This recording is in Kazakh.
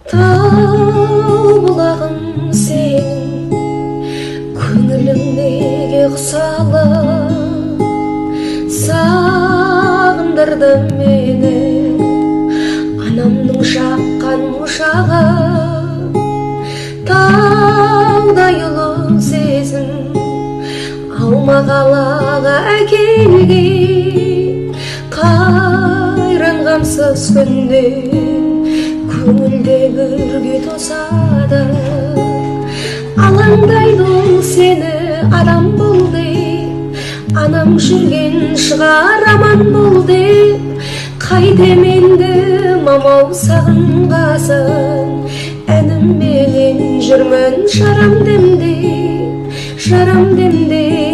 Тау бұлағым сенің, көңілің неге құсалы, сағындырды мені анамның жаққан ошағы. Таудай ұлы сезім алмағалаға әкелген, қайранғамсыз күнде көңілде үрге тосады. Алаңдайды ол сені адам бол деп, анам жүрген шығар аман бол деп. Қайтем енді мамау сағынғасын, әнімменен жүрмін шарам демдеп, шарам демдеп.